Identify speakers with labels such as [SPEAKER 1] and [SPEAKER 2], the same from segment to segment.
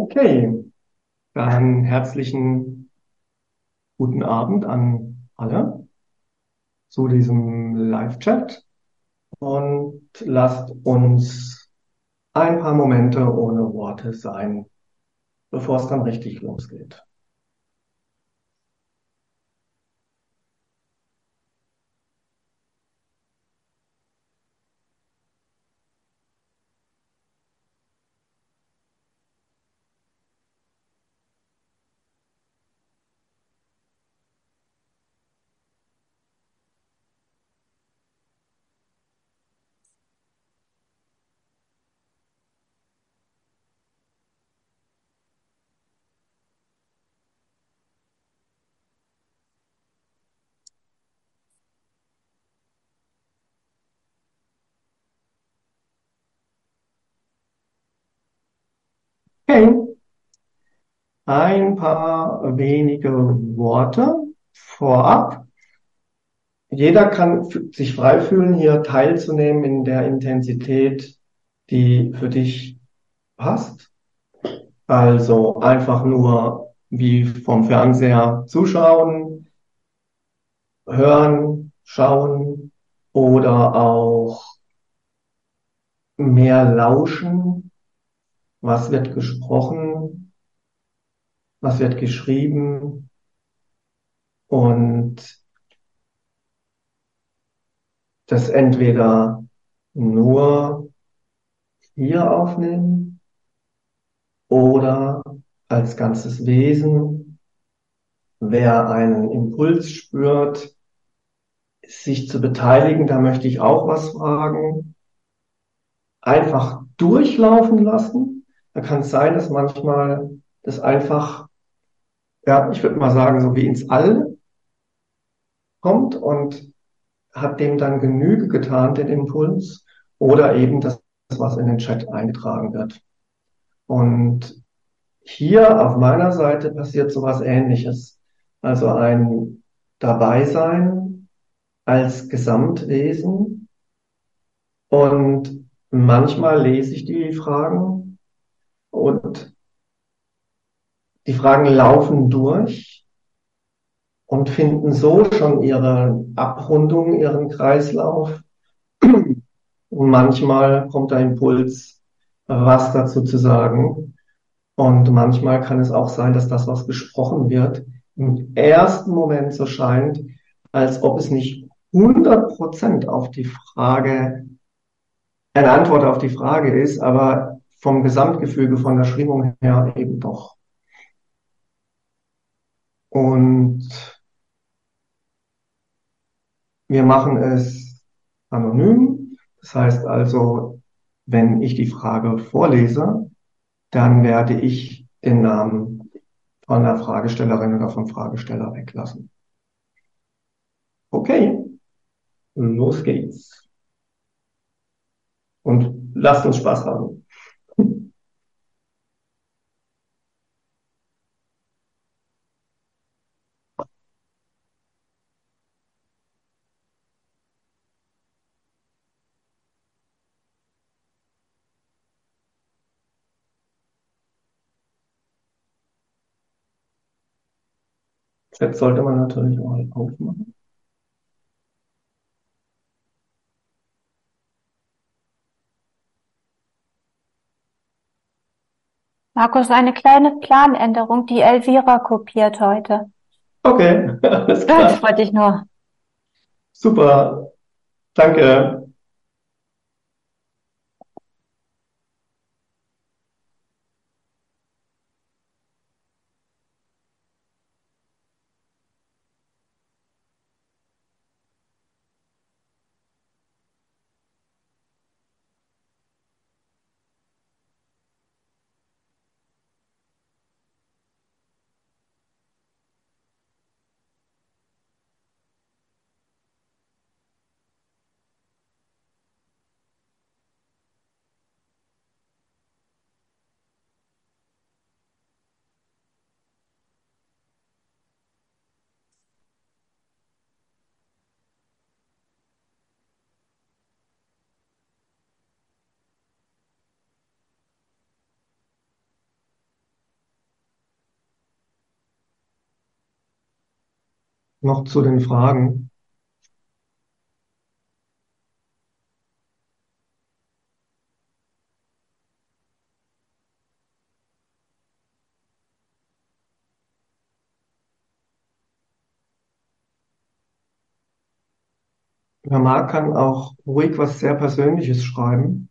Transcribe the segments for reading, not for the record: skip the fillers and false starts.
[SPEAKER 1] Okay, dann herzlichen guten Abend an alle zu diesem Live-Chat und lasst uns ein paar Momente ohne Worte sein, bevor es dann richtig losgeht. Okay, ein paar wenige Worte vorab. Jeder kann sich frei fühlen, hier teilzunehmen in der Intensität, die für dich passt. Also einfach nur wie vom Fernseher zuschauen, hören, schauen oder auch mehr lauschen. Was wird gesprochen? Was wird geschrieben? Und das entweder nur hier aufnehmen oder als ganzes Wesen. Wer einen Impuls spürt, sich zu beteiligen, da möchte ich auch was fragen. Einfach durchlaufen lassen. Da kann es sein, dass manchmal das einfach, ja, ich würde mal sagen, so wie ins All kommt und hat dem dann Genüge getan, den Impuls, oder eben das, was in den Chat eingetragen wird. Und hier auf meiner Seite passiert sowas Ähnliches. Also ein Dabeisein als Gesamtwesen. Und manchmal lese ich die Fragen und die Fragen laufen durch und finden so schon ihre Abrundung, ihren Kreislauf. Und manchmal kommt der Impuls, was dazu zu sagen. Und manchmal kann es auch sein, dass das, was gesprochen wird, im ersten Moment so scheint, als ob es nicht 100% auf die Frage, eine Antwort auf die Frage ist, aber vom Gesamtgefüge, von der Schwingung her eben doch. Und wir machen es anonym. Das heißt also, wenn ich die Frage vorlese, dann werde ich den Namen von der Fragestellerin oder vom Fragesteller weglassen. Okay, los geht's. Und lasst uns Spaß haben. Jetzt sollte man natürlich auch aufmachen.
[SPEAKER 2] Markus, eine kleine Planänderung. Die Elvira kopiert heute.
[SPEAKER 1] Okay, alles
[SPEAKER 2] Das
[SPEAKER 1] klar.
[SPEAKER 2] wollte ich nur.
[SPEAKER 1] Super, danke. noch zu den Fragen. Wer mag, kann auch ruhig was sehr Persönliches schreiben.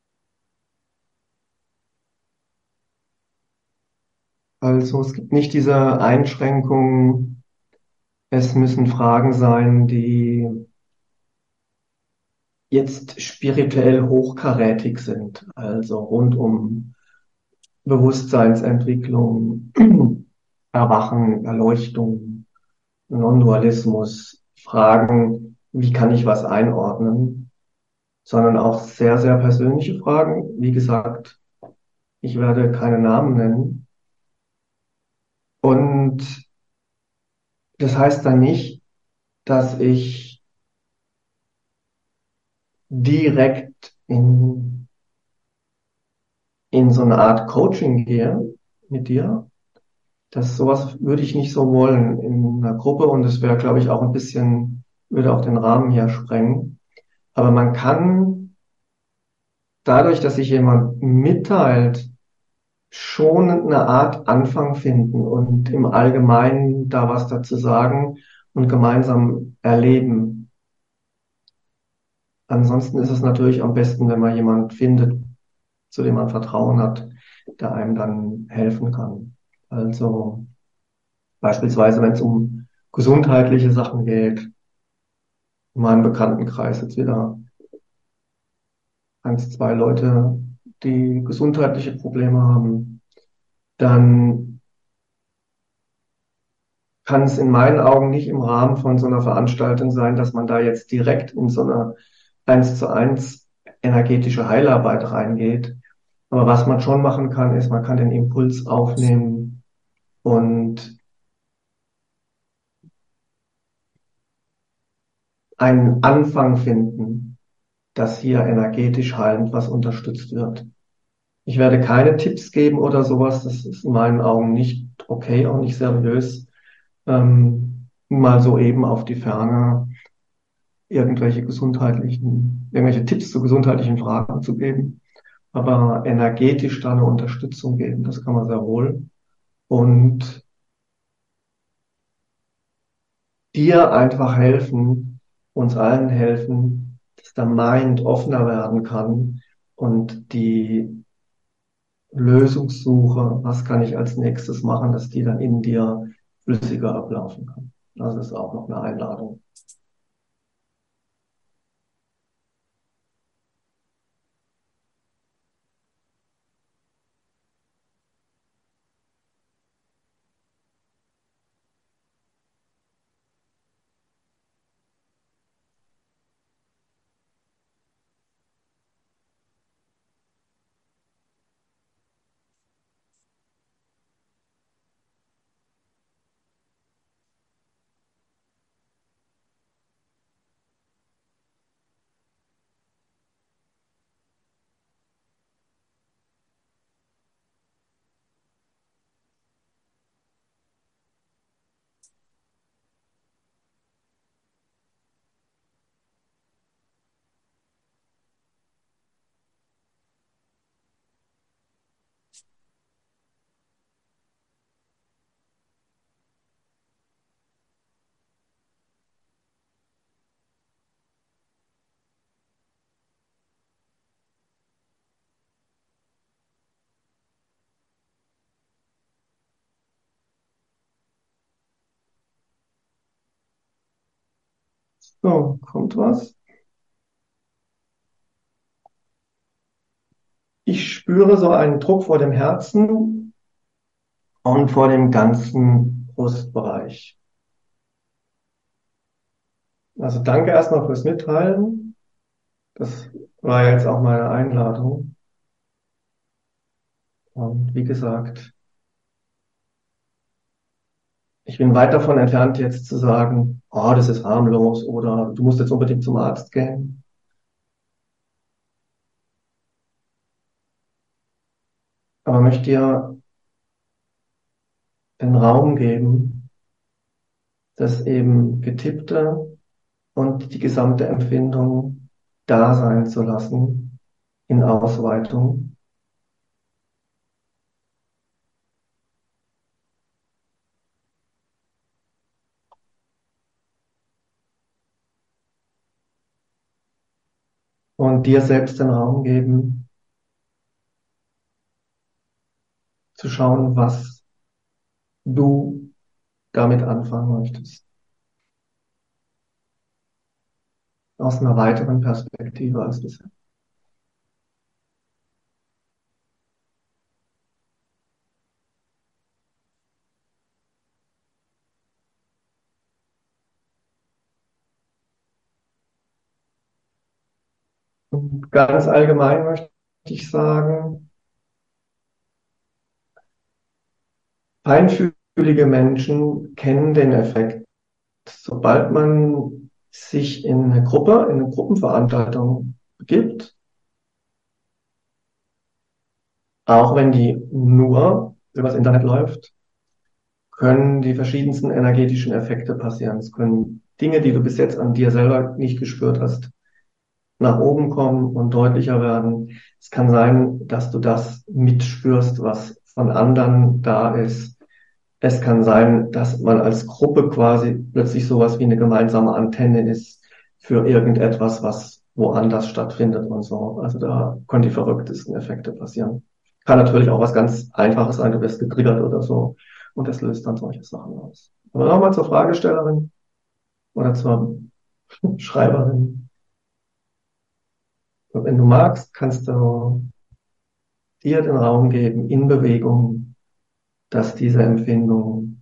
[SPEAKER 1] Also es gibt nicht diese Einschränkung, es müssen Fragen sein, die jetzt spirituell hochkarätig sind, also rund um Bewusstseinsentwicklung, Erwachen, Erleuchtung, Non-Dualismus, Fragen, wie kann ich was einordnen, sondern auch sehr, sehr persönliche Fragen. Wie gesagt, ich werde keine Namen nennen. Und das heißt dann nicht, dass ich direkt in so eine Art Coaching gehe mit dir. Sowas würde ich nicht so wollen in einer Gruppe und es wäre, glaube ich, auch ein bisschen, würde auch den Rahmen hier sprengen. Aber man kann dadurch, dass sich jemand mitteilt, schon eine Art Anfang finden und im Allgemeinen da was dazu sagen und gemeinsam erleben. Ansonsten ist es natürlich am besten, wenn man jemand findet, zu dem man Vertrauen hat, der einem dann helfen kann. Also beispielsweise, wenn es um gesundheitliche Sachen geht, in meinem Bekanntenkreis jetzt wieder eins, zwei Leute, die gesundheitliche Probleme haben, dann kann es in meinen Augen nicht im Rahmen von so einer Veranstaltung sein, dass man da jetzt direkt in so eine 1:1 energetische Heilarbeit reingeht. Aber was man schon machen kann, ist, man kann den Impuls aufnehmen und einen Anfang finden, dass hier energetisch heilend was unterstützt wird. Ich werde keine Tipps geben oder sowas. Das ist in meinen Augen nicht okay, auch nicht seriös. Mal so eben auf die Ferne irgendwelche Tipps zu gesundheitlichen Fragen zu geben. Aber energetisch da eine Unterstützung geben, das kann man sehr wohl. Und dir einfach helfen, uns allen helfen, dass der Mind offener werden kann und die Lösungssuche, was kann ich als nächstes machen, dass die dann in dir flüssiger ablaufen kann. Das ist auch noch eine Einladung. So, kommt was? Ich spüre so einen Druck vor dem Herzen und vor dem ganzen Brustbereich. Also danke erstmal fürs Mitteilen. Das war jetzt auch meine Einladung. Und wie gesagt, ich bin weit davon entfernt, jetzt zu sagen, oh, das ist harmlos oder du musst jetzt unbedingt zum Arzt gehen. Aber möchte dir den Raum geben, das eben Getippte und die gesamte Empfindung da sein zu lassen in Ausweitung. Und dir selbst den Raum geben, zu schauen, was du damit anfangen möchtest. Aus einer weiteren Perspektive als bisher. Und ganz allgemein möchte ich sagen, feinfühlige Menschen kennen den Effekt. Sobald man sich in eine Gruppe, in eine Gruppenveranstaltung begibt, auch wenn die nur übers Internet läuft, können die verschiedensten energetischen Effekte passieren. Es können Dinge, die du bis jetzt an dir selber nicht gespürt hast, nach oben kommen und deutlicher werden. Es kann sein, dass du das mitspürst, was von anderen da ist. Es kann sein, dass man als Gruppe quasi plötzlich sowas wie eine gemeinsame Antenne ist für irgendetwas, was woanders stattfindet und so. Also da können die verrücktesten Effekte passieren. Kann natürlich auch was ganz Einfaches sein, du wirst getriggert oder so und das löst dann solche Sachen aus. Aber nochmal zur Fragestellerin oder zur Schreiberin. Wenn du magst, kannst du dir den Raum geben in Bewegung, dass diese Empfindungen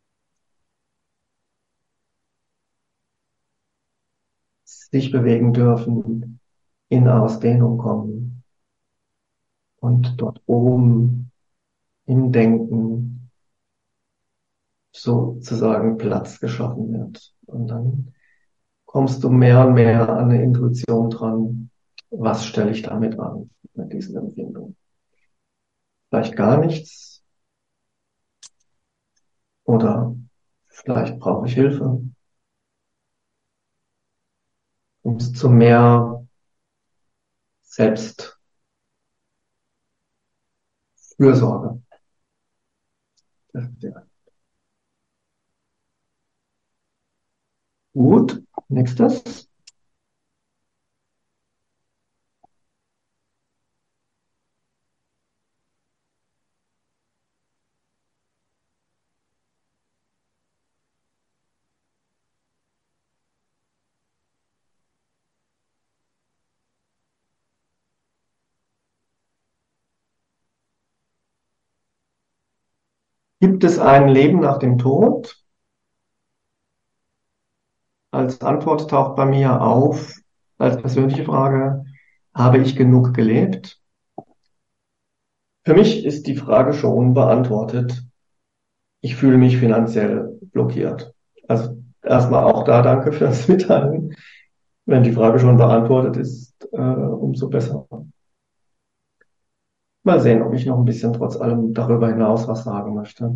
[SPEAKER 1] sich bewegen dürfen, in Ausdehnung kommen und dort oben im Denken sozusagen Platz geschaffen wird. Und dann kommst du mehr und mehr an eine Intuition dran. Was stelle ich damit an, mit diesen Empfindungen? Vielleicht gar nichts oder vielleicht brauche ich Hilfe. Kommst zu mehr Selbstfürsorge. Ja. Gut, nächstes. Gibt es ein Leben nach dem Tod? Als Antwort taucht bei mir auf, als persönliche Frage, habe ich genug gelebt? Für mich ist die Frage schon beantwortet. Ich fühle mich finanziell blockiert. Also erstmal auch da danke für das Mitteilen. Wenn die Frage schon beantwortet ist, umso besser. Mal sehen, ob ich noch ein bisschen trotz allem darüber hinaus was sagen möchte.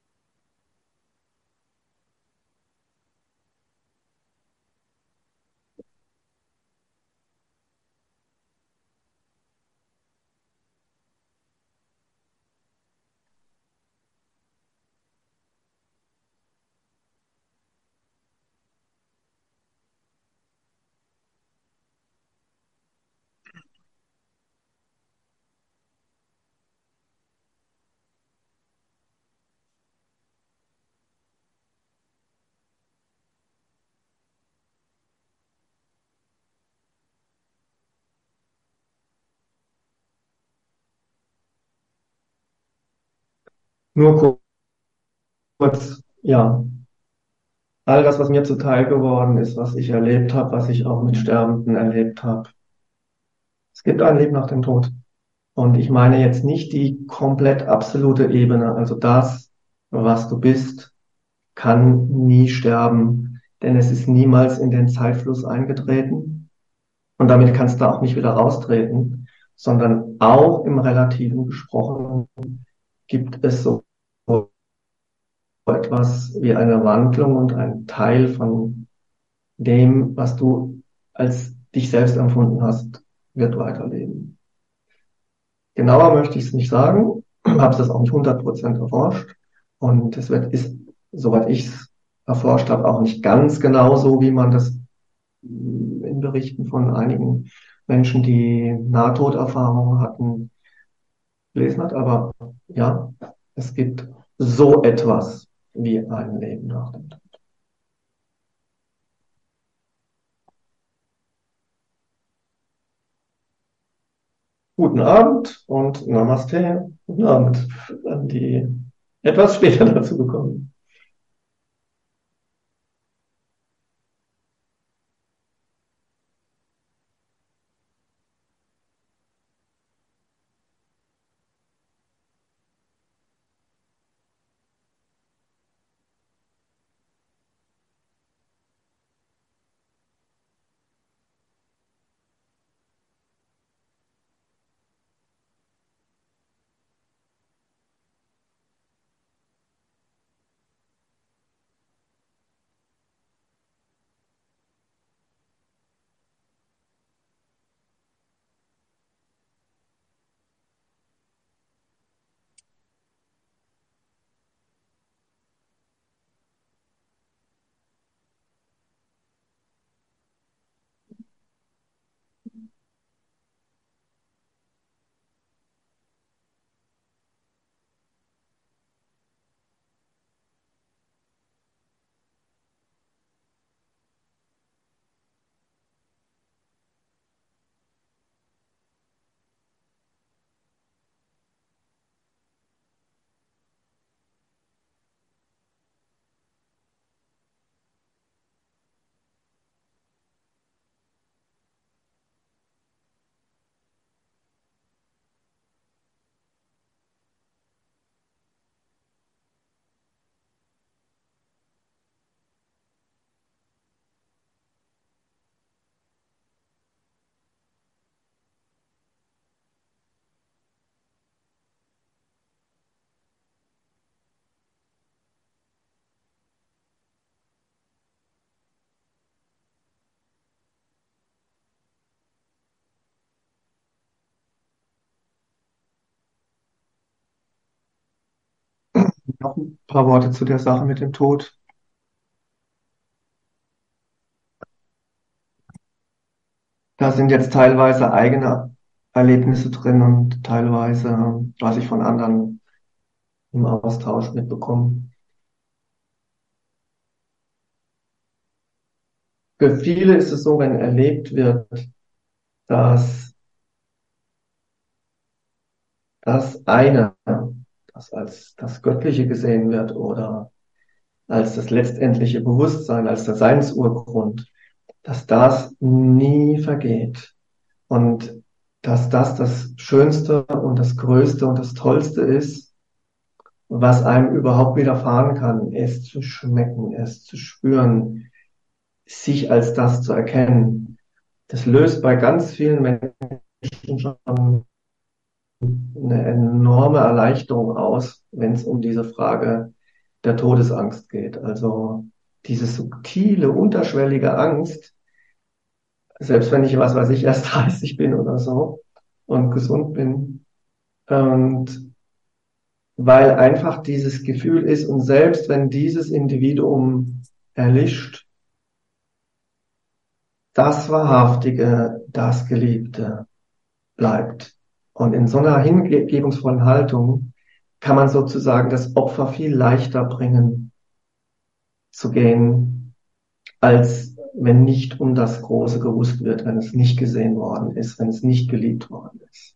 [SPEAKER 1] Nur kurz, ja, all das, was mir zuteil geworden ist, was ich erlebt habe, was ich auch mit Sterbenden erlebt habe. Es gibt ein Leben nach dem Tod. Und ich meine jetzt nicht die komplett absolute Ebene, also das, was du bist, kann nie sterben, denn es ist niemals in den Zeitfluss eingetreten und damit kannst du auch nicht wieder raustreten, sondern auch im Relativen gesprochen gibt es so etwas wie eine Wandlung und ein Teil von dem, was du als dich selbst empfunden hast, wird weiterleben. Genauer möchte ich es nicht sagen, habe es das auch nicht 100% erforscht und ist, soweit ich es erforscht habe, auch nicht ganz genau so, wie man das in Berichten von einigen Menschen, die Nahtoderfahrungen hatten, gelesen hat. Aber ja, es gibt so etwas wie ein Leben nach dem Tod. Guten Abend und Namaste. Guten Abend an die etwas später dazu gekommen. Noch ein paar Worte zu der Sache mit dem Tod. Da sind jetzt teilweise eigene Erlebnisse drin und teilweise, was ich von anderen im Austausch mitbekomme. Für viele ist es so, wenn erlebt wird, dass das eine, das als das Göttliche gesehen wird oder als das letztendliche Bewusstsein, als der Seinsurgrund, dass das nie vergeht und dass das das Schönste und das Größte und das Tollste ist, was einem überhaupt widerfahren kann, es zu schmecken, es zu spüren, sich als das zu erkennen. Das löst bei ganz vielen Menschen schon eine enorme Erleichterung aus, wenn es um diese Frage der Todesangst geht. Also diese subtile, unterschwellige Angst, selbst wenn ich, was weiß ich, erst 30 bin oder so und gesund bin. Und weil einfach dieses Gefühl ist, und selbst wenn dieses Individuum erlischt, das Wahrhaftige, das Geliebte bleibt. Und in so einer hingebungsvollen Haltung kann man sozusagen das Opfer viel leichter bringen zu gehen, als wenn nicht um das Große gewusst wird, wenn es nicht gesehen worden ist, wenn es nicht geliebt worden ist.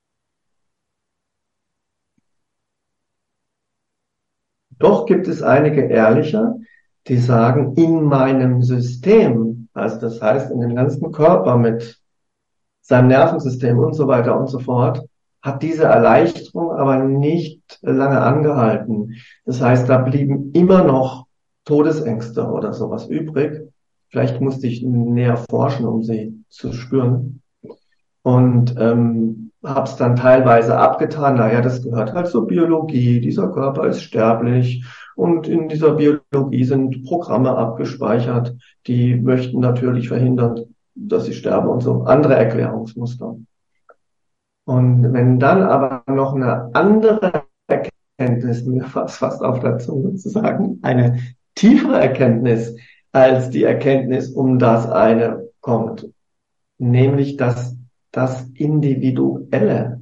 [SPEAKER 1] Doch gibt es einige Ehrliche, die sagen, in meinem System, also das heißt in dem ganzen Körper mit seinem Nervensystem und so weiter und so fort, hat diese Erleichterung aber nicht lange angehalten. Das heißt, da blieben immer noch Todesängste oder sowas übrig. Vielleicht musste ich näher forschen, um sie zu spüren. Und habe es dann teilweise abgetan. Naja, das gehört halt zur Biologie. Dieser Körper ist sterblich Und in dieser Biologie sind Programme abgespeichert, die möchten natürlich verhindern, dass sie sterben und so andere Erklärungsmuster. Und wenn dann aber noch eine andere Erkenntnis, mir fast auf der Zunge zu sagen, eine tiefere Erkenntnis als die Erkenntnis um das eine kommt, nämlich dass das Individuelle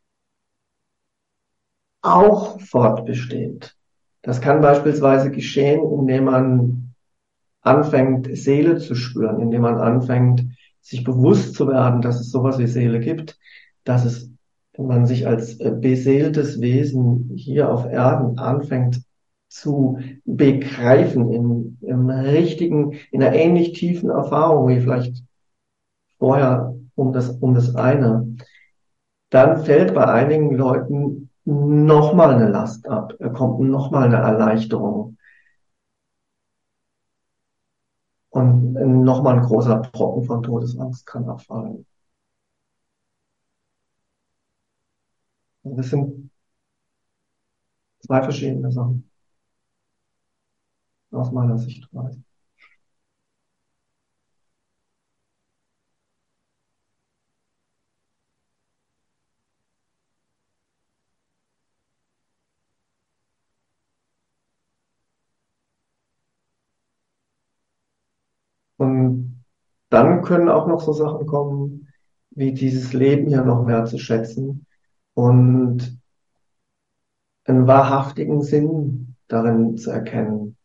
[SPEAKER 1] auch fortbesteht. Das kann beispielsweise geschehen, indem man anfängt, Seele zu spüren, indem man anfängt, sich bewusst zu werden, dass es sowas wie Seele gibt, dass es, wenn man sich als beseeltes Wesen hier auf Erden anfängt zu begreifen im richtigen, in einer ähnlich tiefen Erfahrung wie vielleicht vorher um das eine, dann fällt bei einigen Leuten nochmal eine Last ab, kommt nochmal eine Erleichterung und nochmal ein großer Brocken von Todesangst kann abfallen. Das sind zwei verschiedene Sachen aus meiner Sichtweise. Und dann können auch noch so Sachen kommen, wie dieses Leben hier noch mehr zu schätzen und einen wahrhaftigen Sinn darin zu erkennen.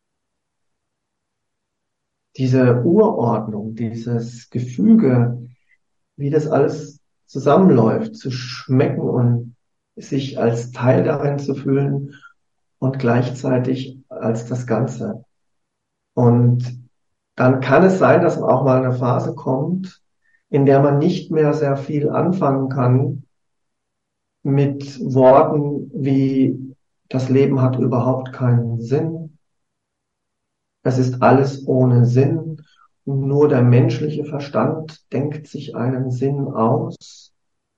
[SPEAKER 1] Diese Urordnung, dieses Gefüge, wie das alles zusammenläuft, zu schmecken und sich als Teil darin zu fühlen und gleichzeitig als das Ganze. Und dann kann es sein, dass auch mal eine Phase kommt, in der man nicht mehr sehr viel anfangen kann mit Worten wie das Leben hat überhaupt keinen Sinn, es ist alles ohne Sinn, nur der menschliche Verstand denkt sich einen Sinn aus.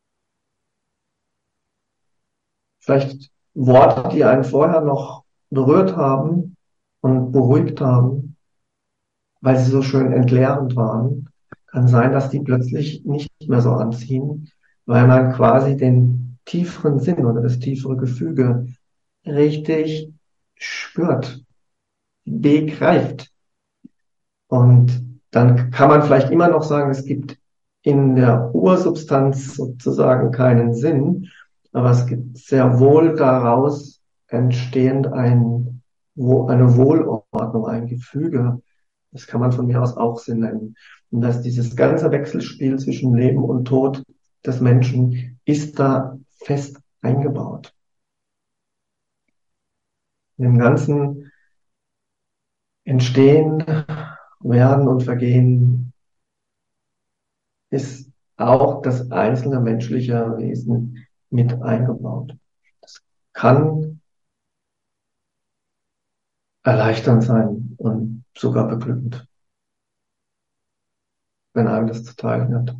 [SPEAKER 1] Vielleicht Worte, die einen vorher noch berührt haben und beruhigt haben, weil sie so schön entleerend waren, kann sein, dass die plötzlich nicht mehr so anziehen, weil man quasi den tieferen Sinn oder das tiefere Gefüge richtig spürt, begreift. Und dann kann man vielleicht immer noch sagen, es gibt in der Ursubstanz sozusagen keinen Sinn, aber es gibt sehr wohl daraus entstehend eine Wohlordnung, ein Gefüge. Das kann man von mir aus auch Sinn nennen. Und dass dieses ganze Wechselspiel zwischen Leben und Tod des Menschen ist da fest eingebaut. In dem ganzen Entstehen, Werden und Vergehen ist auch das einzelne menschliche Wesen mit eingebaut. Das kann erleichternd sein und sogar beglückend, wenn einem das zuteil wird.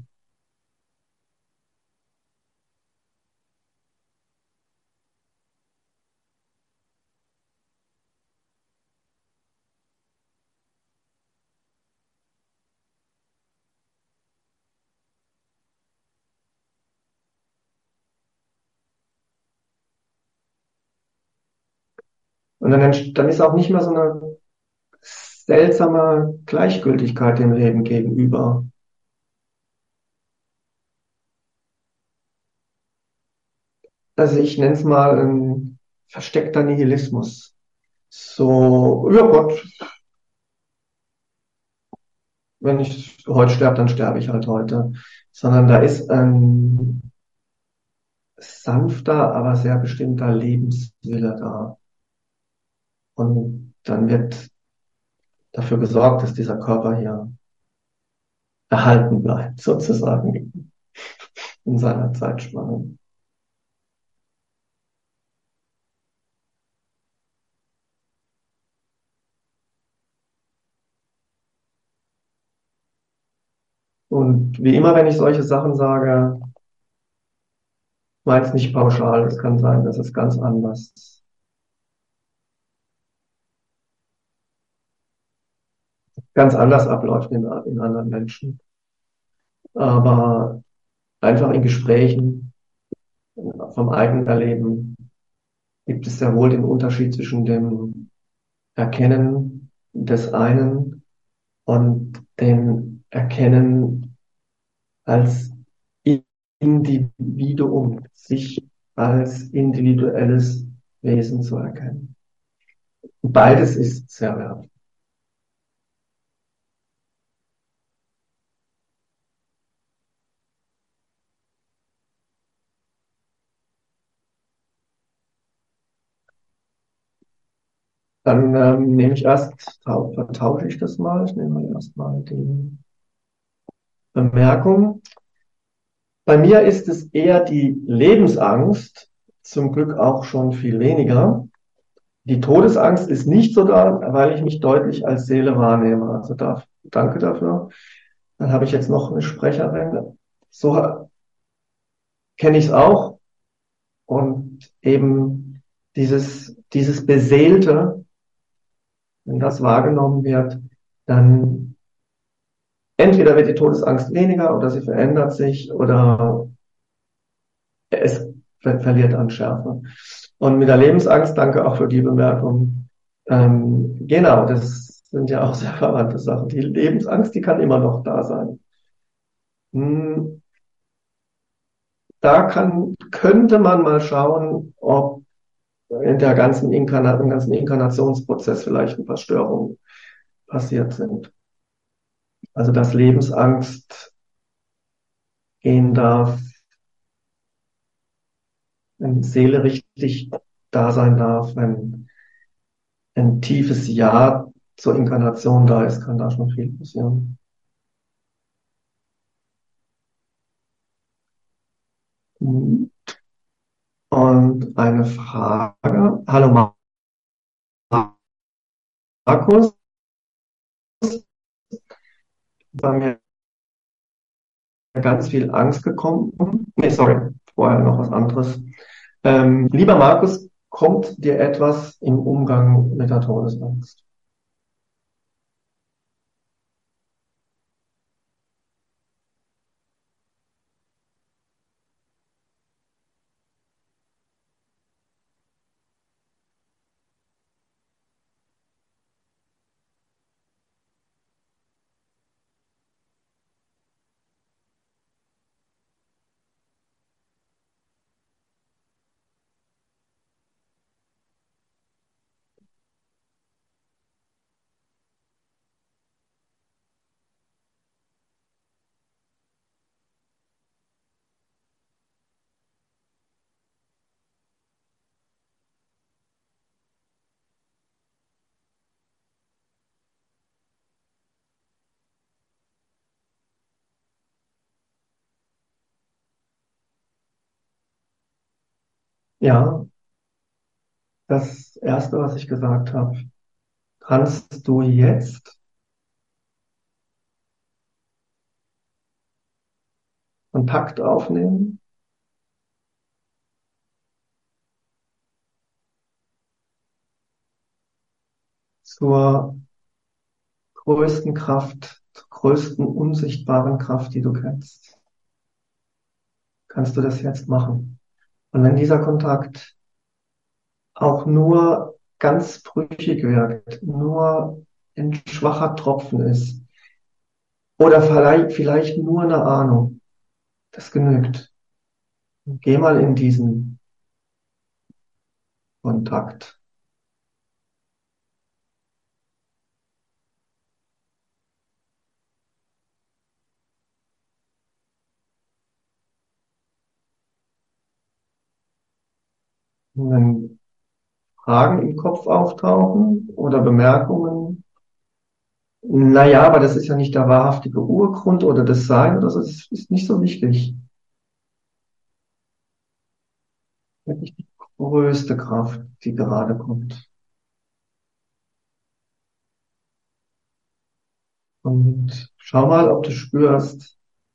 [SPEAKER 1] Und dann ist auch nicht mehr so eine seltsame Gleichgültigkeit dem Leben gegenüber. Also ich nenne es mal ein versteckter Nihilismus. So, ja Gott, wenn ich heute sterbe, dann sterbe ich halt heute. Sondern da ist ein sanfter, aber sehr bestimmter Lebenswille da. Und dann wird dafür gesorgt, dass dieser Körper hier erhalten bleibt, sozusagen in seiner Zeitspanne. Und wie immer, wenn ich solche Sachen sage, meint es nicht pauschal. Es kann sein, dass es ganz anders ganz anders abläuft in anderen Menschen. Aber einfach in Gesprächen vom eigenen Erleben gibt es sehr wohl den Unterschied zwischen dem Erkennen des einen und dem Erkennen als Individuum, sich als individuelles Wesen zu erkennen. Beides ist sehr wertvoll. Dann vertausche ich das mal. Ich nehme mal erstmal die Bemerkung. Bei mir ist es eher die Lebensangst, zum Glück auch schon viel weniger. Die Todesangst ist nicht so da, weil ich mich deutlich als Seele wahrnehme. Also danke dafür. Dann habe ich jetzt noch eine Sprecherin. So kenne ich es auch. Und eben dieses Beseelte, wenn das wahrgenommen wird, dann entweder wird die Todesangst weniger oder sie verändert sich oder es verliert an Schärfe. Und mit der Lebensangst, danke auch für die Bemerkung. Genau, das sind ja auch sehr verwandte Sachen. Die Lebensangst, die kann immer noch da sein. Hm, könnte man mal schauen, ob in im ganzen Inkarnationsprozess vielleicht ein paar Störungen passiert sind. Also, dass Lebensangst gehen darf, wenn Seele richtig da sein darf, wenn ein tiefes Ja zur Inkarnation da ist, kann da schon viel passieren. Und eine Frage. Hallo Markus, bei mir ganz viel Angst gekommen. Nee, sorry, vorher noch was anderes. Lieber Markus, kommt dir etwas im Umgang mit der Todesangst? Ja, das Erste, was ich gesagt habe. Kannst du jetzt Kontakt aufnehmen zur größten Kraft, zur größten unsichtbaren Kraft, die du kennst? Kannst du das jetzt machen? Und wenn dieser Kontakt auch nur ganz brüchig wirkt, nur ein schwacher Tropfen ist oder vielleicht nur eine Ahnung, das genügt. Geh mal in diesen Kontakt. Und wenn Fragen im Kopf auftauchen oder Bemerkungen, naja, aber das ist ja nicht der wahrhaftige Urgrund oder das Sein oder so, das ist nicht so wichtig. Wirklich die größte Kraft, die gerade kommt. Und schau mal, ob du spürst,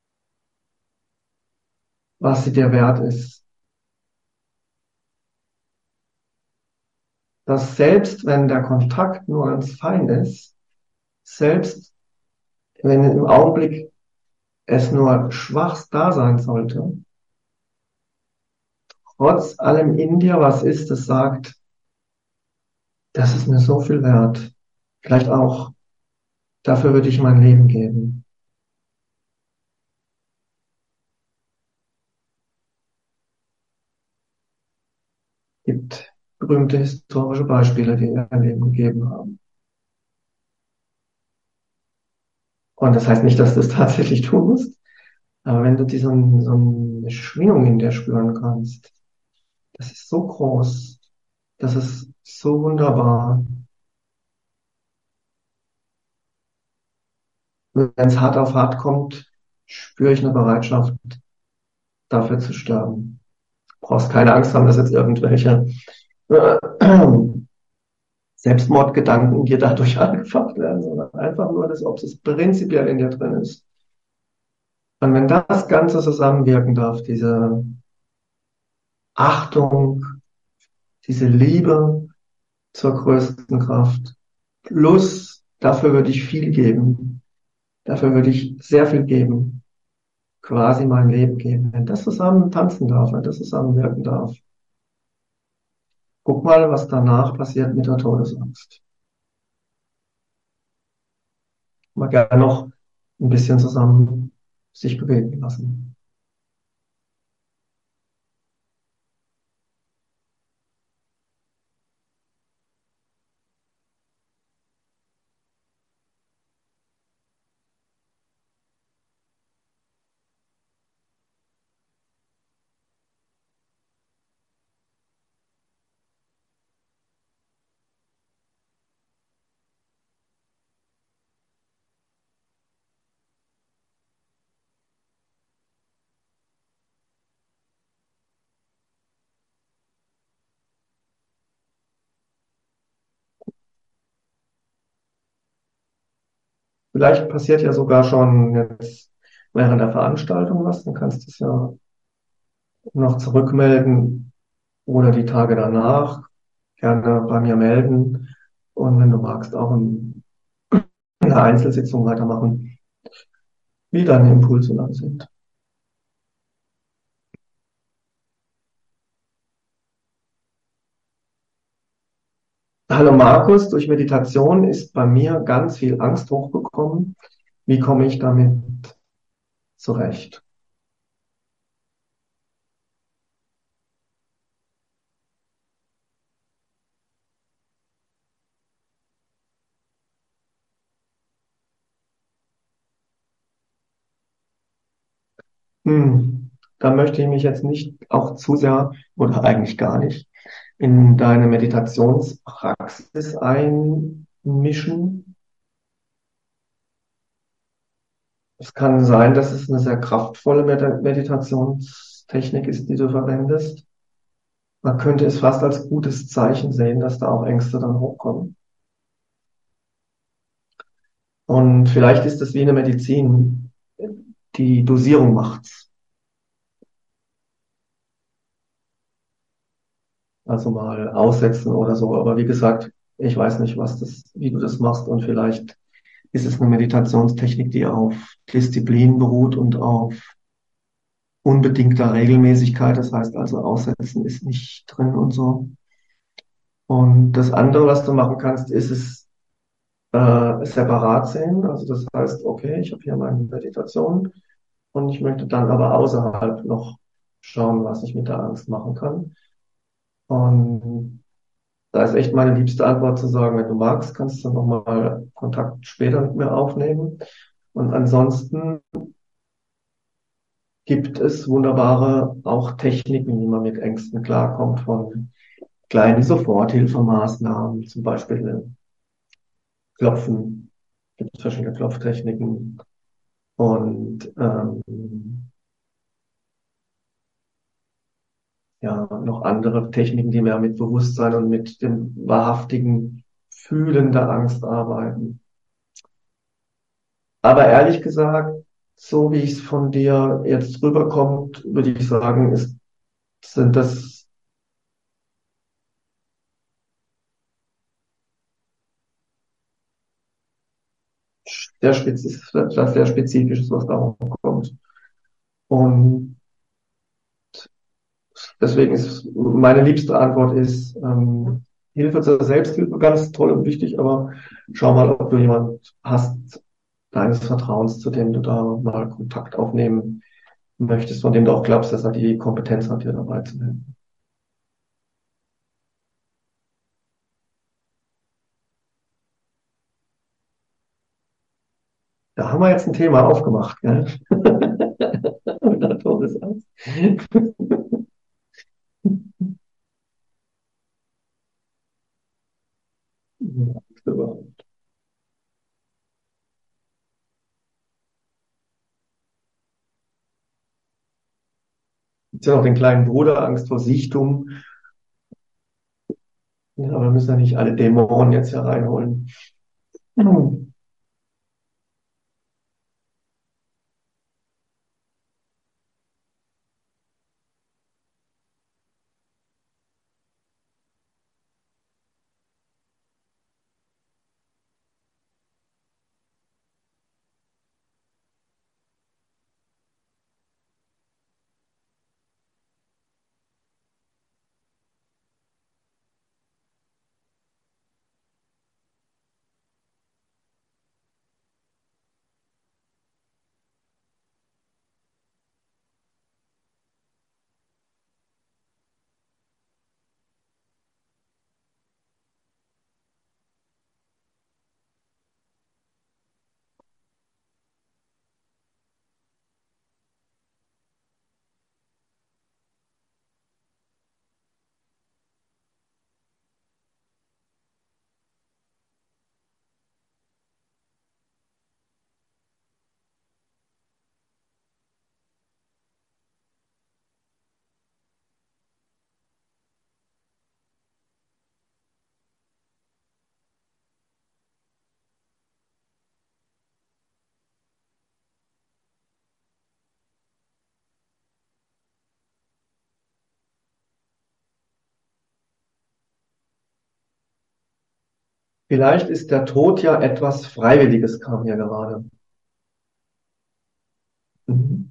[SPEAKER 1] was sie dir wert ist. Dass selbst wenn der Kontakt nur ganz fein ist, selbst wenn im Augenblick es nur schwach da sein sollte, trotz allem in dir was ist, das sagt, das ist mir so viel wert. Vielleicht auch, dafür würde ich mein Leben geben. Gibt berühmte historische Beispiele, die ihr Leben gegeben haben. Und das heißt nicht, dass du es tatsächlich tun musst, aber wenn du so eine Schwingung in dir spüren kannst, das ist so groß, das ist so wunderbar. Wenn es hart auf hart kommt, spüre ich eine Bereitschaft, dafür zu sterben. Du brauchst keine Angst haben, dass jetzt irgendwelche äh, Selbstmordgedanken dir dadurch angefacht werden, sondern einfach nur, dass ob es prinzipiell in dir drin ist. Und wenn das Ganze zusammenwirken darf, diese Achtung, diese Liebe zur größten Kraft, plus dafür würde ich viel geben, dafür würde ich sehr viel geben, quasi mein Leben geben. Wenn das zusammen tanzen darf, wenn das zusammenwirken darf, guck mal, was danach passiert mit der Todesangst. Mal gerne noch ein bisschen zusammen sich bewegen lassen. Vielleicht passiert ja sogar schon jetzt während der Veranstaltung was, dann kannst du es ja noch zurückmelden oder die Tage danach gerne bei mir melden und wenn du magst, auch in der Einzelsitzung weitermachen, wie deine Impulse dann sind. Hallo Markus, durch Meditation ist bei mir ganz viel Angst hochgekommen. Wie komme ich damit zurecht? Da möchte ich mich jetzt nicht auch zu sehr oder eigentlich gar nicht in deine Meditationspraxis einmischen. Es kann sein, dass es eine sehr kraftvolle Meditationstechnik ist, die du verwendest. Man könnte es fast als gutes Zeichen sehen, dass da auch Ängste dann hochkommen. Und vielleicht ist es wie eine Medizin, die Dosierung macht's. Also mal aussetzen oder so. Aber wie gesagt, ich weiß nicht, wie du das machst und vielleicht ist es eine Meditationstechnik, die auf Disziplin beruht und auf unbedingter Regelmäßigkeit. Das heißt also, Aussetzen ist nicht drin und so. Und das andere, was du machen kannst, ist es separat sehen. Also das heißt, okay, ich habe hier meine Meditation und ich möchte dann aber außerhalb noch schauen, was ich mit der Angst machen kann. Und da ist echt meine liebste Antwort zu sagen, wenn du magst, kannst du nochmal Kontakt später mit mir aufnehmen. Und ansonsten gibt es wunderbare auch Techniken, wie man mit Ängsten klarkommt, von kleinen Soforthilfemaßnahmen, zum Beispiel Klopfen, gibt es verschiedene Klopftechniken und ja, noch andere Techniken, die mehr mit Bewusstsein und mit dem wahrhaftigen Fühlen der Angst arbeiten. Aber ehrlich gesagt, so wie es von dir jetzt rüberkommt, würde ich sagen, sind das sehr Spezifisches, was da kommt. Und deswegen ist meine liebste Antwort ist, Hilfe zur Selbsthilfe ganz toll und wichtig, aber schau mal, ob du jemand hast deines Vertrauens, zu dem du da mal Kontakt aufnehmen möchtest, von dem du auch glaubst, dass er die Kompetenz hat, dir dabei zu helfen. Da haben wir jetzt ein Thema aufgemacht, gell? Mit der Todesangst. Gibt ja noch den kleinen Bruder, Angst vor Sichtung. Ja, aber wir müssen ja nicht alle Dämonen jetzt hier reinholen. Vielleicht ist der Tod ja etwas Freiwilliges, kam hier gerade. Mhm.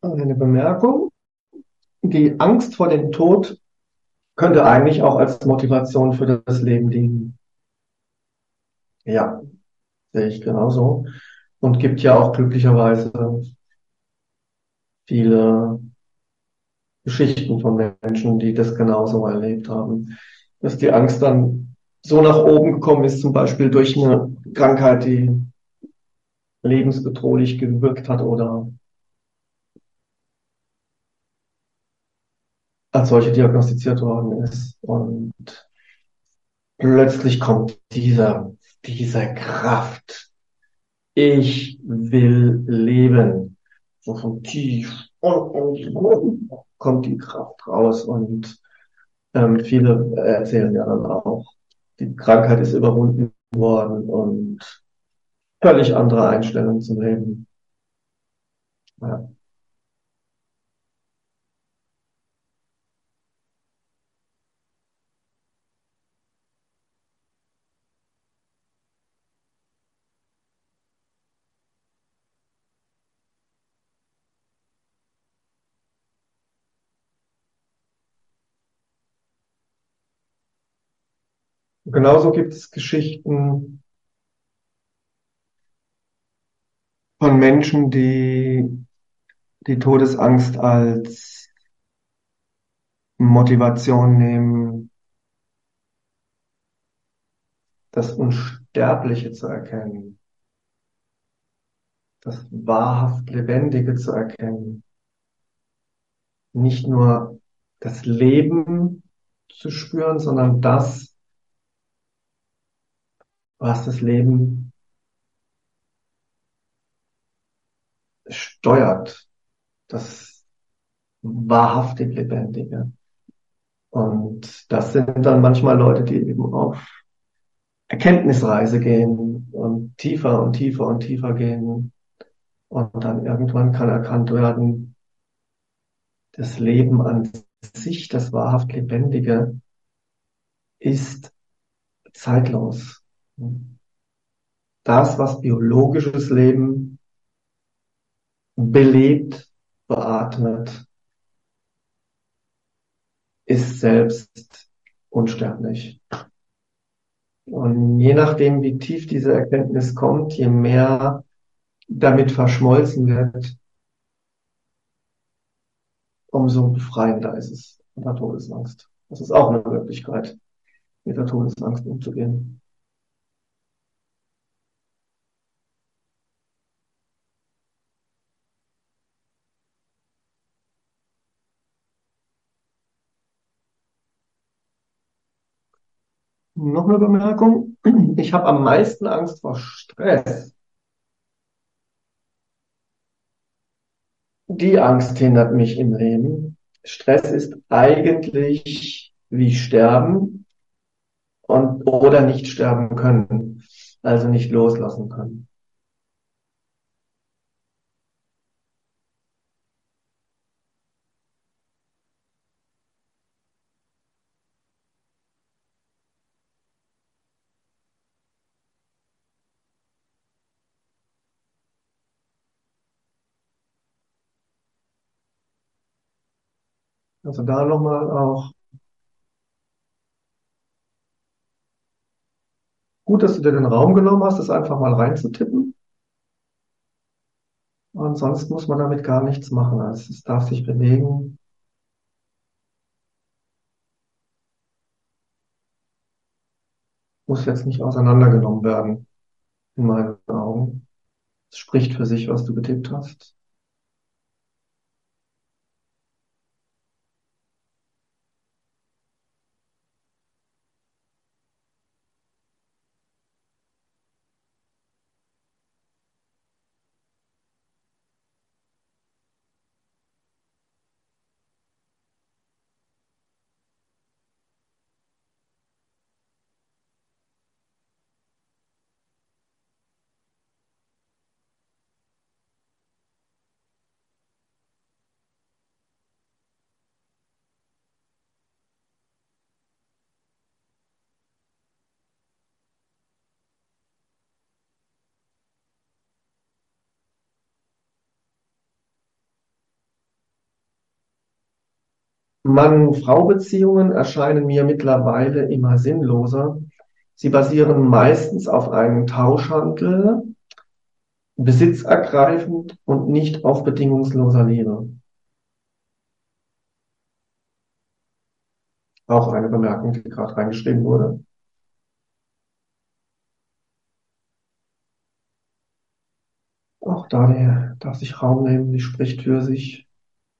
[SPEAKER 1] Eine Bemerkung. Die Angst vor dem Tod könnte eigentlich auch als Motivation für das Leben dienen. Ja, sehe ich genauso. Und gibt ja auch glücklicherweise viele Geschichten von Menschen, die das genauso erlebt haben. Dass die Angst dann so nach oben gekommen ist, zum Beispiel durch eine Krankheit, die lebensbedrohlich gewirkt hat oder als solche diagnostiziert worden ist. Und plötzlich kommt diese Kraft. Ich will leben. So von tief unten kommt die Kraft raus. Und viele erzählen ja dann auch, die Krankheit ist überwunden worden und völlig andere Einstellung zum Leben. Ja. Genauso gibt es Geschichten von Menschen, die die Todesangst als Motivation nehmen, das Unsterbliche zu erkennen, das wahrhaft Lebendige zu erkennen, nicht nur das Leben zu spüren, sondern das, was das Leben steuert, das wahrhaftig Lebendige. Und das sind dann manchmal Leute, die eben auf Erkenntnisreise gehen und tiefer und tiefer und tiefer gehen. Und dann irgendwann kann erkannt werden, das Leben an sich, das wahrhaft Lebendige, ist zeitlos. Das, was biologisches Leben belebt, beatmet, ist selbst unsterblich. Und je nachdem, wie tief diese Erkenntnis kommt, je mehr damit verschmolzen wird, umso befreiender ist es mit der Todesangst. Das ist auch eine Möglichkeit, mit der Todesangst umzugehen. Noch eine Bemerkung. Ich habe am meisten Angst vor Stress. Die Angst hindert mich im Leben. Stress ist eigentlich wie Sterben und oder nicht sterben können, also nicht loslassen können. Also da nochmal auch gut, dass du dir den Raum genommen hast, das einfach mal reinzutippen. Und sonst muss man damit gar nichts machen. Also es darf sich bewegen, muss jetzt nicht auseinandergenommen werden, in meinen Augen. Es spricht für sich, was du getippt hast. Mann-Frau-Beziehungen erscheinen mir mittlerweile immer sinnloser. Sie basieren meistens auf einem Tauschhandel, besitzergreifend und nicht auf bedingungsloser Liebe. Auch eine Bemerkung, die gerade reingeschrieben wurde. Auch Daniel darf sich Raum nehmen, die spricht für sich.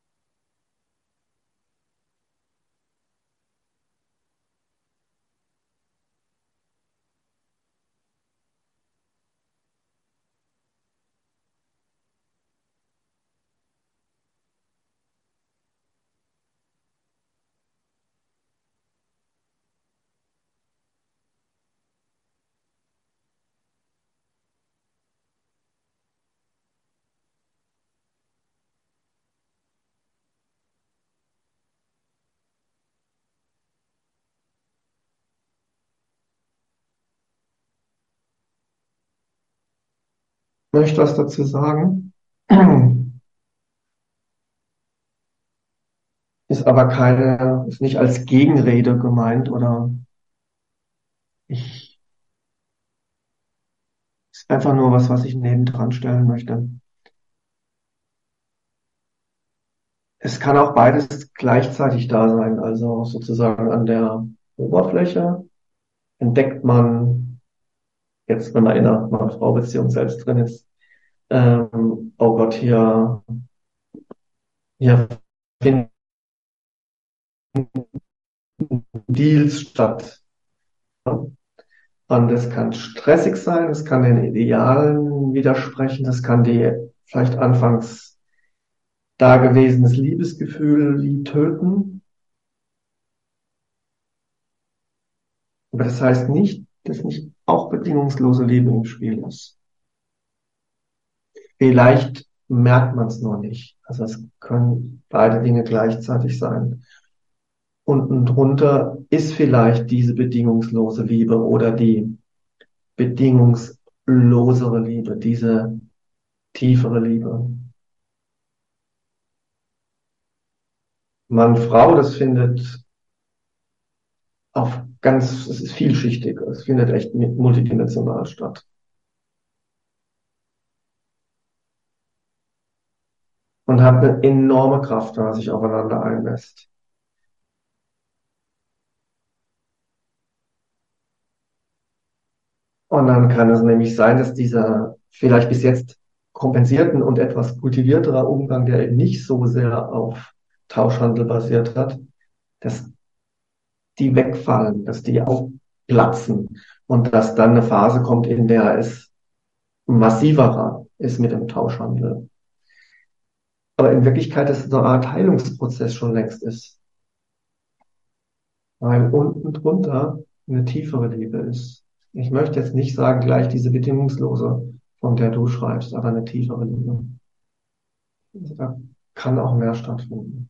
[SPEAKER 1] Ich möchte was dazu sagen. Ist aber ist nicht als Gegenrede gemeint oder ich, ist einfach nur was ich nebendran stellen möchte. Es kann auch beides gleichzeitig da sein. Also sozusagen an der Oberfläche entdeckt man, jetzt wenn man in einer Mann-Frau-Beziehung selbst drin ist, oh Gott, hier finden Deals statt. Und das kann stressig sein, es kann den Idealen widersprechen, das kann die vielleicht anfangs dagewesenes Liebesgefühl wie töten. Aber das heißt nicht, dass nicht auch bedingungslose Liebe im Spiel ist. Vielleicht merkt man es nur nicht. Also es können beide Dinge gleichzeitig sein. Unten drunter ist vielleicht diese bedingungslose Liebe oder die bedingungslosere Liebe, diese tiefere Liebe. Mann, Frau, das findet es ist vielschichtig, es findet echt multidimensional statt und hat eine enorme Kraft, wenn man sich aufeinander einlässt. Und dann kann es nämlich sein, dass dieser vielleicht bis jetzt kompensierten und etwas kultivierterer Umgang, der eben nicht so sehr auf Tauschhandel basiert hat, dass die wegfallen, dass die aufplatzen und dass dann eine Phase kommt, in der es massiverer ist mit dem Tauschhandel. Aber in Wirklichkeit ist es so eine Art Heilungsprozess schon längst ist, weil unten drunter eine tiefere Liebe ist. Ich möchte jetzt nicht sagen, gleich diese bedingungslose, von der du schreibst, aber eine tiefere Liebe. Also da kann auch mehr stattfinden.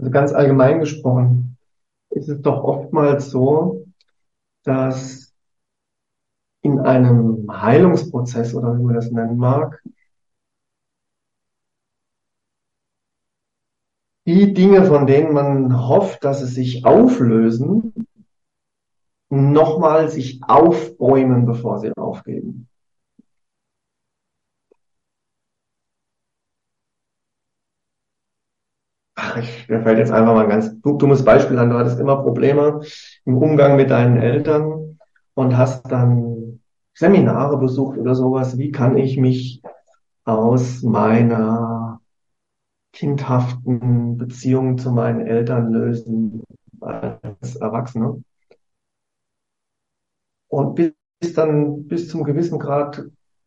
[SPEAKER 1] Also ganz allgemein gesprochen ist es doch oftmals so, dass in einem Heilungsprozess oder wie man das nennen mag, die Dinge, von denen man hofft, dass sie sich auflösen, nochmal sich aufbäumen, bevor sie aufgeben. Mir fällt jetzt einfach mal ein ganz dummes Beispiel an. Du hattest immer Probleme im Umgang mit deinen Eltern und hast dann Seminare besucht oder sowas. Wie kann ich mich aus meiner kindhaften Beziehung zu meinen Eltern lösen als Erwachsene? Und bist dann bis zum gewissen Grad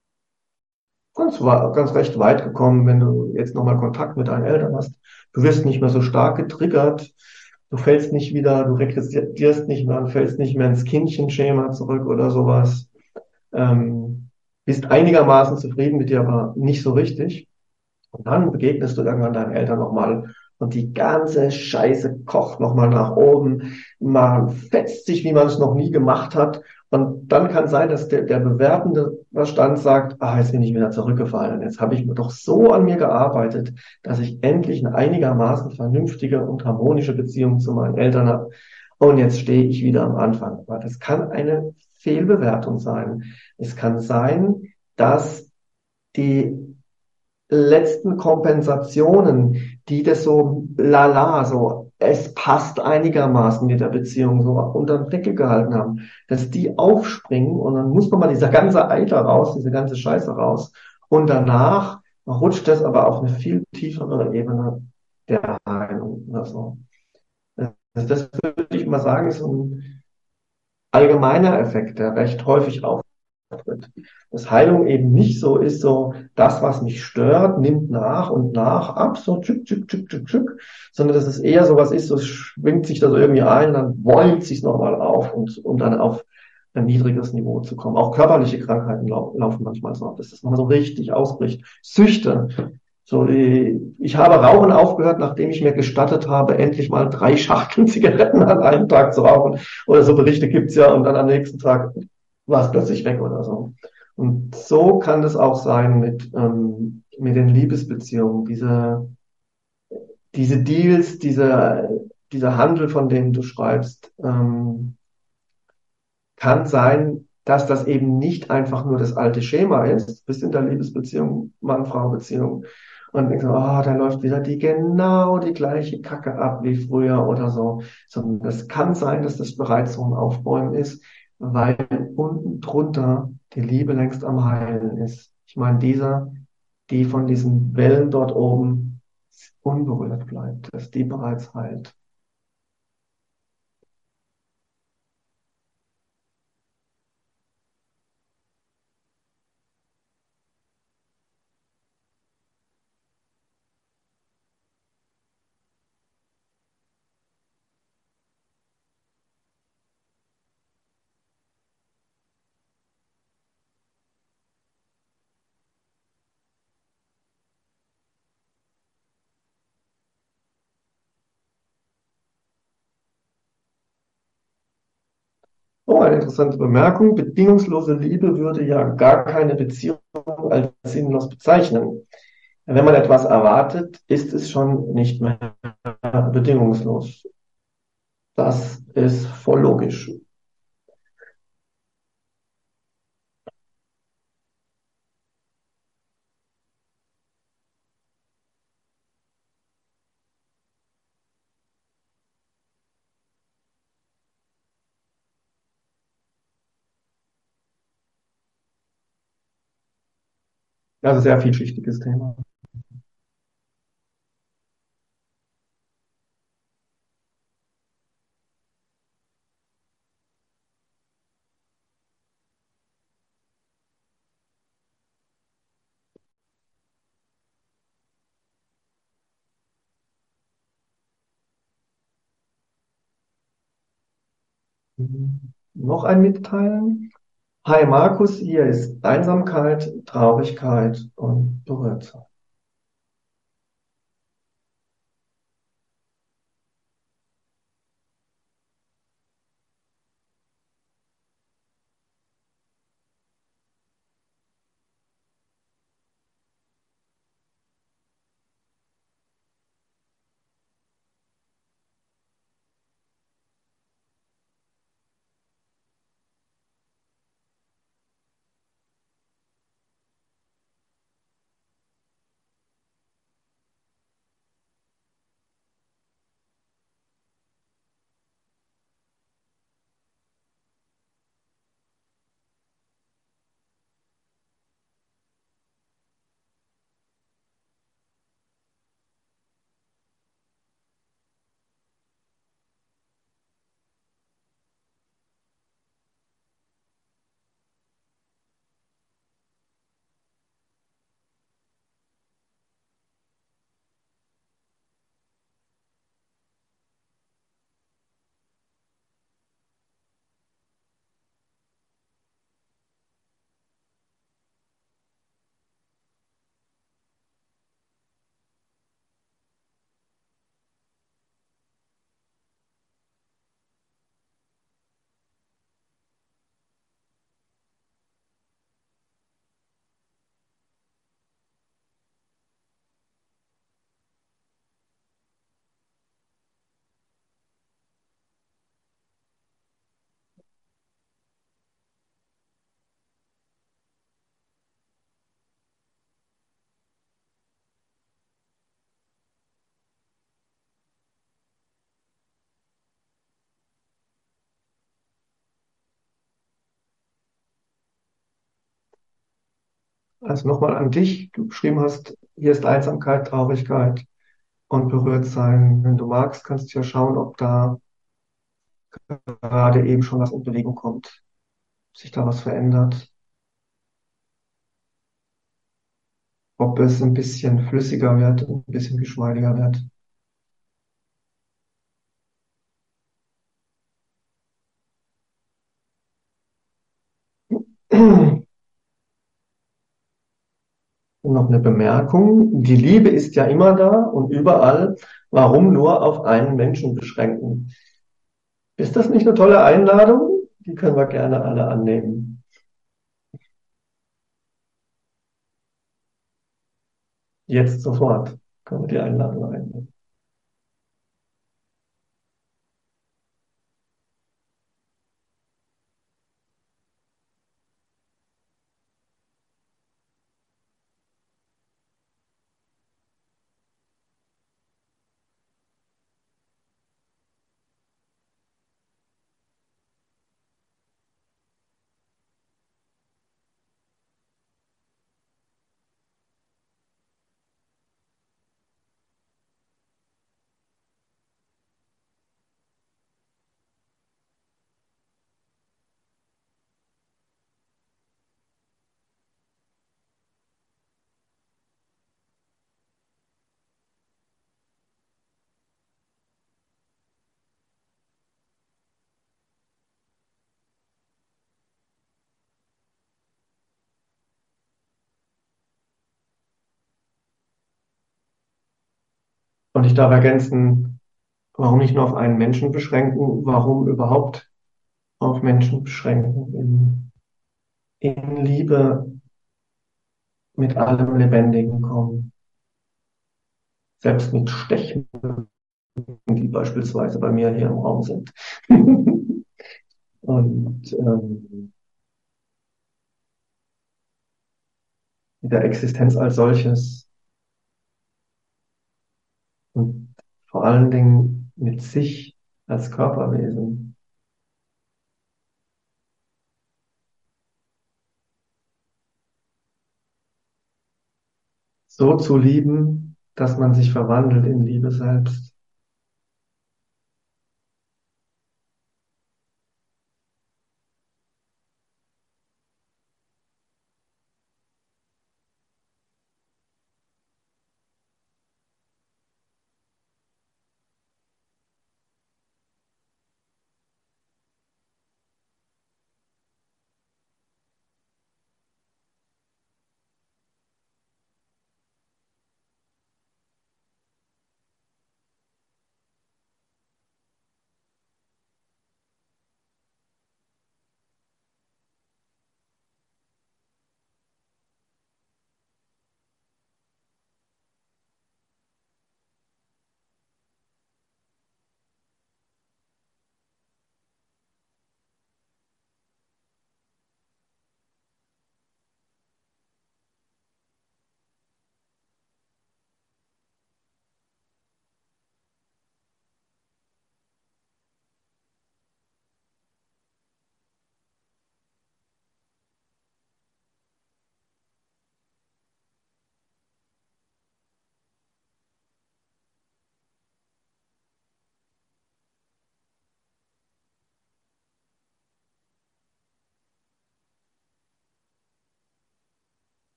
[SPEAKER 1] ganz recht weit gekommen, wenn du jetzt nochmal Kontakt mit deinen Eltern hast. Du wirst nicht mehr so stark getriggert. Du fällst nicht wieder, du regressierst nicht mehr und fällst nicht mehr ins Kindchenschema zurück oder sowas. Bist einigermaßen zufrieden mit dir, aber nicht so richtig. Und dann begegnest du irgendwann deinen Eltern nochmal und die ganze Scheiße kocht nochmal nach oben. Man fetzt sich, wie man es noch nie gemacht hat. Und dann kann sein, dass der bewertende Verstand sagt, jetzt bin ich wieder zurückgefallen. Jetzt habe ich mir doch so an mir gearbeitet, dass ich endlich eine einigermaßen vernünftige und harmonische Beziehung zu meinen Eltern habe. Und jetzt stehe ich wieder am Anfang. Aber das kann eine Fehlbewertung sein. Es kann sein, dass die letzten Kompensationen, die das so lala, so es passt einigermaßen mit der Beziehung so unter den Deckel gehalten haben, dass die aufspringen und dann muss nochmal dieser ganze Eiter raus, diese ganze Scheiße raus und danach rutscht das aber auf eine viel tiefere Ebene der Heilung oder so. Das würde ich mal sagen, ist so ein allgemeiner Effekt, der recht häufig auftritt. Dass Heilung eben nicht so ist, so das, was mich stört, nimmt nach und nach ab, so tschück, tschück, tschück, tschück, tschück, sondern dass es eher sowas ist, so es schwingt sich da so irgendwie ein, dann wollt sich nochmal auf und um dann auf ein niedriges Niveau zu kommen. Auch körperliche Krankheiten laufen manchmal so ab, dass das nochmal so richtig ausbricht. Süchte. So, ich habe Rauchen aufgehört, nachdem ich mir gestattet habe, endlich mal 3 Schachteln Zigaretten an einem Tag zu rauchen. Oder so Berichte gibt's ja und dann am nächsten Tag war es plötzlich weg oder so. Und so kann das auch sein mit den Liebesbeziehungen. Diese Deals, dieser Handel, von dem du schreibst, kann sein, dass das eben nicht einfach nur das alte Schema ist. Du bist in der Liebesbeziehung, Mann-Frau-Beziehung und denkst, da läuft wieder genau die gleiche Kacke ab wie früher oder so. Sondern das kann sein, dass das bereits so ein Aufbäumen ist, weil unten drunter die Liebe längst am Heilen ist. Ich meine, die von diesen Wellen dort oben unberührt bleibt, dass die bereits heilt. Oh, eine interessante Bemerkung. Bedingungslose Liebe würde ja gar keine Beziehung als sinnlos bezeichnen. Wenn man etwas erwartet, ist es schon nicht mehr bedingungslos. Das ist voll logisch. Also sehr vielschichtiges Thema. Noch ein Mitteilen? Hi Markus, hier ist Einsamkeit, Traurigkeit und Berührtheit. Also nochmal an dich. Du beschrieben hast, hier ist Einsamkeit, Traurigkeit und Berührtsein. Wenn du magst, kannst du ja schauen, ob da gerade eben schon was in Bewegung kommt, sich da was verändert, ob es ein bisschen flüssiger wird, ein bisschen geschmeidiger wird. Und noch eine Bemerkung. Die Liebe ist ja immer da und überall. Warum nur auf einen Menschen beschränken? Ist das nicht eine tolle Einladung? Die können wir gerne alle annehmen. Jetzt sofort können wir die Einladung einnehmen. Und ich darf ergänzen, warum nicht nur auf einen Menschen beschränken? Warum überhaupt auf Menschen beschränken? In Liebe mit allem Lebendigen kommen. Selbst mit Stechmücken, die beispielsweise bei mir hier im Raum sind. Und mit der Existenz als solches und vor allen Dingen mit sich als Körperwesen so zu lieben, dass man sich verwandelt in Liebe selbst.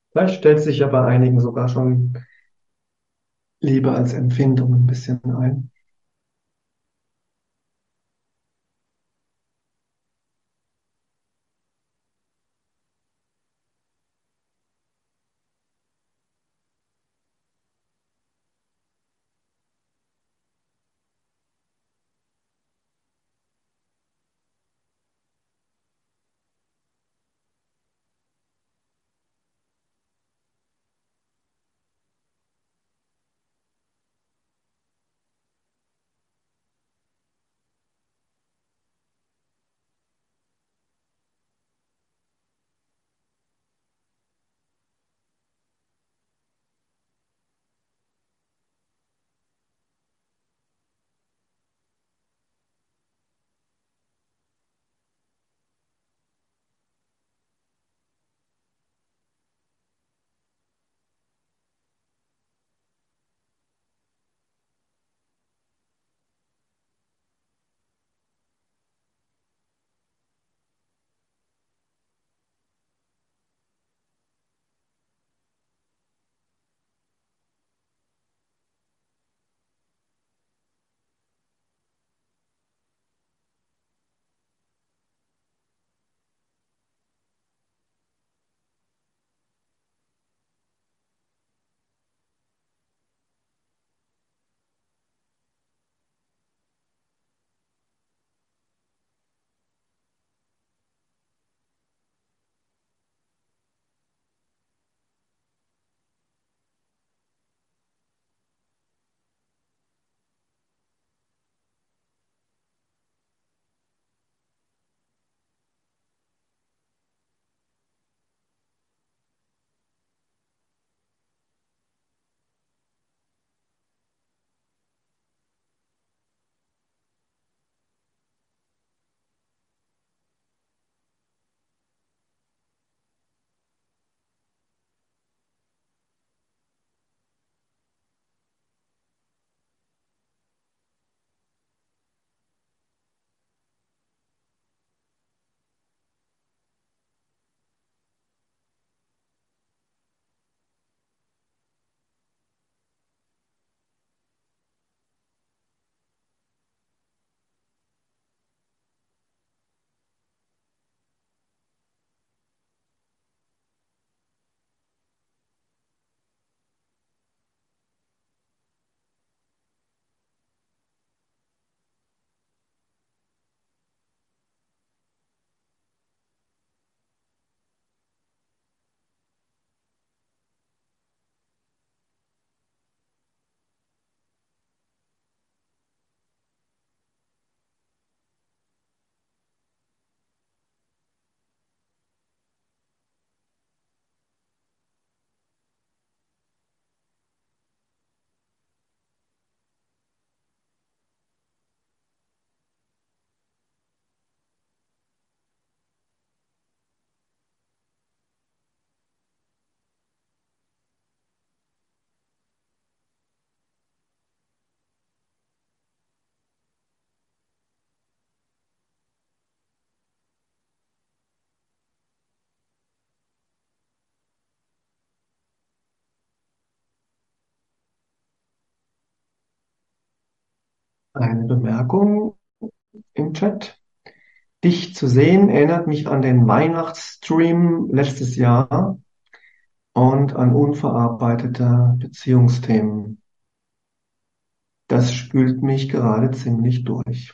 [SPEAKER 1] Vielleicht stellt sich ja bei einigen sogar schon Liebe als Empfindung ein bisschen ein. Eine Bemerkung im Chat. Dich zu sehen erinnert mich an den Weihnachtsstream letztes Jahr und an unverarbeitete Beziehungsthemen. Das spült mich gerade ziemlich durch.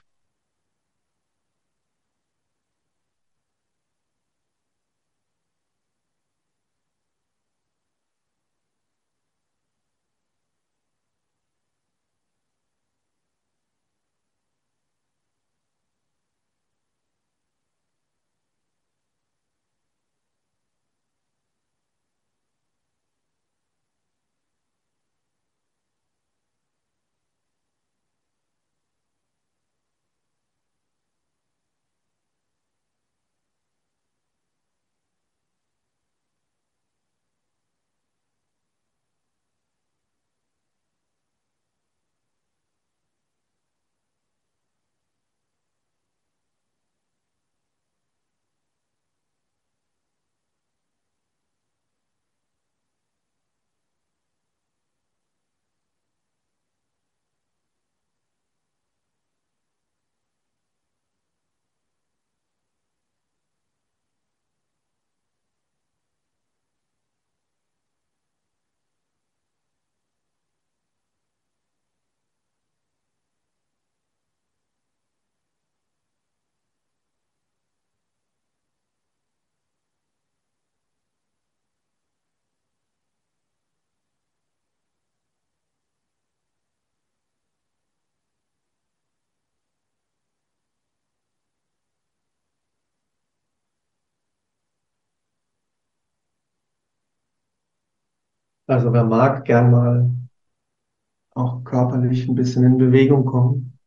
[SPEAKER 1] Also wer mag, gern mal auch körperlich ein bisschen in Bewegung kommen.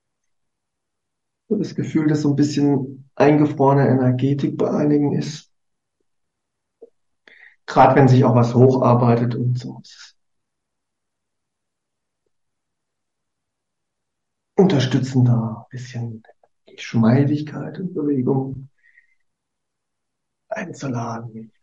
[SPEAKER 1] So das Gefühl, dass so ein bisschen eingefrorene Energetik bei einigen ist. Gerade wenn sich auch was hocharbeiten und so. Unterstützen da ein bisschen Geschmeidigkeit und Bewegung einzuladen.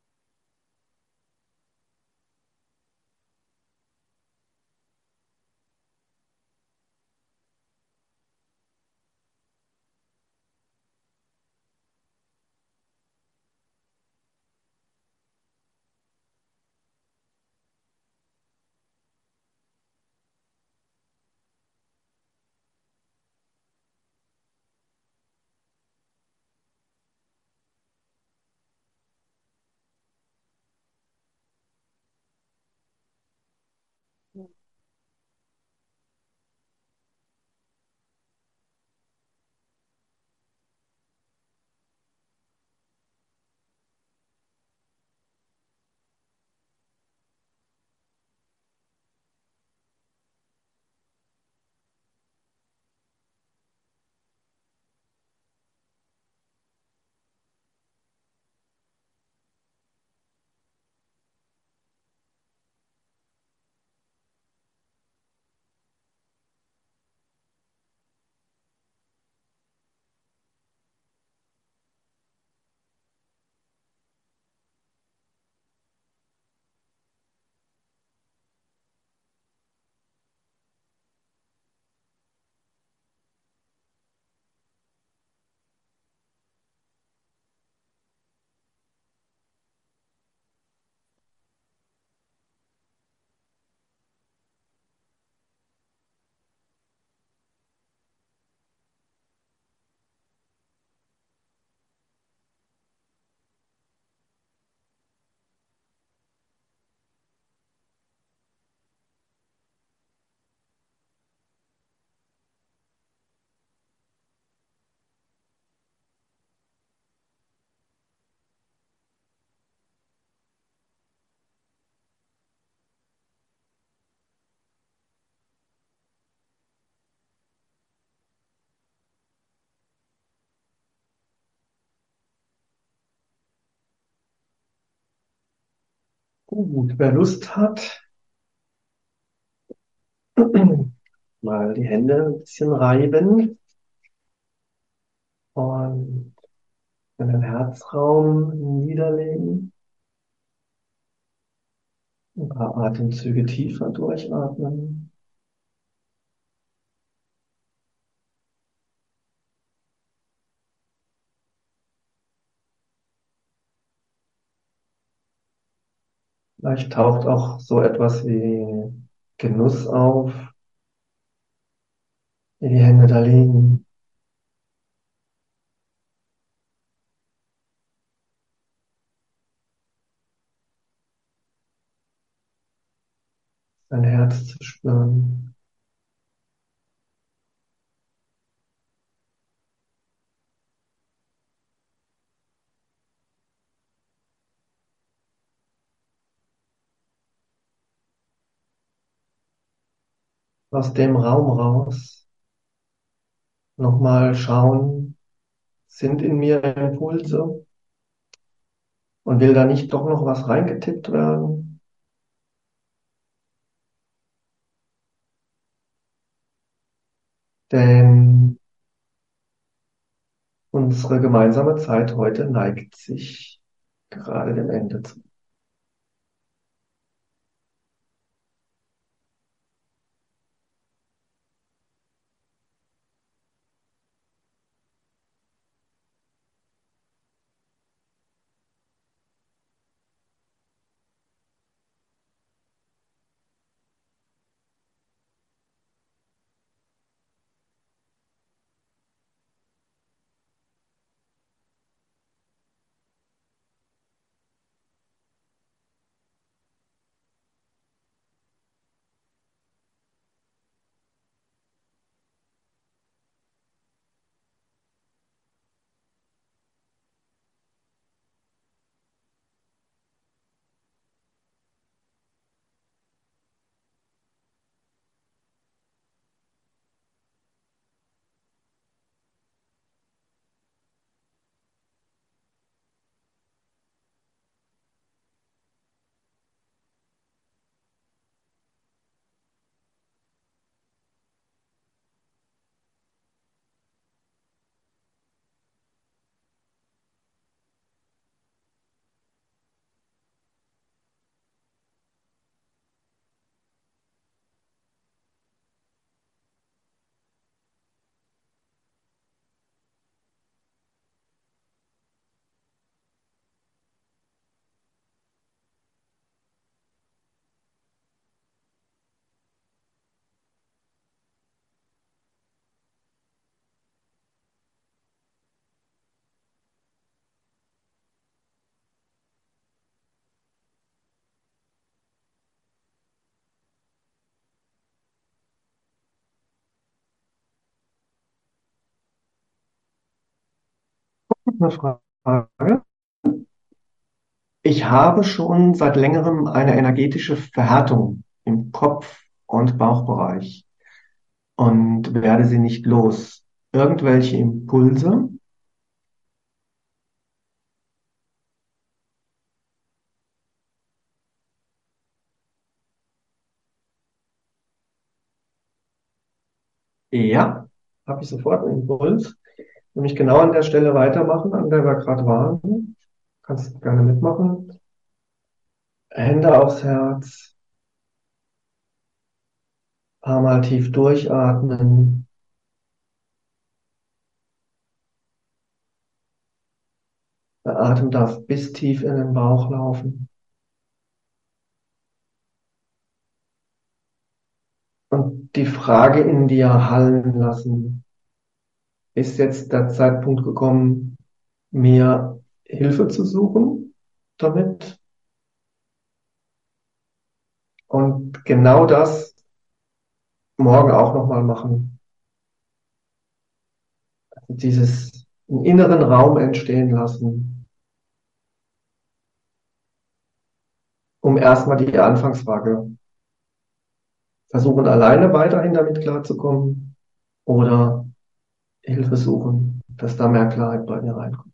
[SPEAKER 1] Gut, wer Lust hat, mal die Hände ein bisschen reiben und in den Herzraum niederlegen. Ein paar Atemzüge tiefer durchatmen. Vielleicht taucht auch so etwas wie Genuss auf, wie die Hände da liegen, sein Herz zu spüren. Aus dem Raum raus nochmal schauen, sind in mir Impulse und will da nicht doch noch was reingetippt werden? Denn unsere gemeinsame Zeit heute neigt sich gerade dem Ende zu. eine Frage. Ich habe schon seit längerem eine energetische Verhärtung im Kopf- und Bauchbereich und werde sie nicht los. Irgendwelche Impulse? Ja, habe ich sofort einen Impuls. Nämlich genau an der Stelle weitermachen, an der wir gerade waren. Kannst gerne mitmachen. Hände aufs Herz, paar Mal tief durchatmen. Der Atem darf bis tief in den Bauch laufen. Und die Frage in dir hallen lassen. Ist jetzt der Zeitpunkt gekommen, mir Hilfe zu suchen damit? Und genau das morgen auch nochmal machen. Dieses einen inneren Raum entstehen lassen, um erstmal die Anfangsfrage versuchen, alleine weiterhin damit klarzukommen oder Hilfe suchen, dass da mehr Klarheit bei mir reinkommt.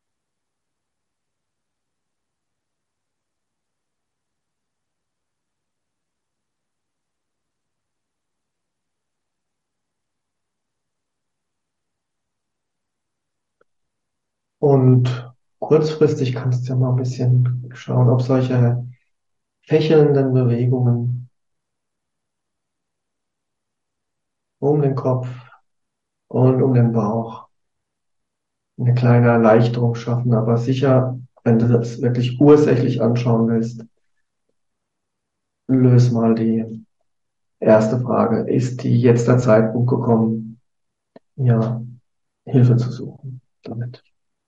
[SPEAKER 1] Und kurzfristig kannst du ja mal ein bisschen schauen, ob solche fächelnden Bewegungen um den Kopf und um den Bauch eine kleine Erleichterung schaffen. Aber sicher, wenn du das wirklich ursächlich anschauen willst, löse mal die erste Frage. Ist die jetzt der Zeitpunkt gekommen, ja, Hilfe zu suchen damit?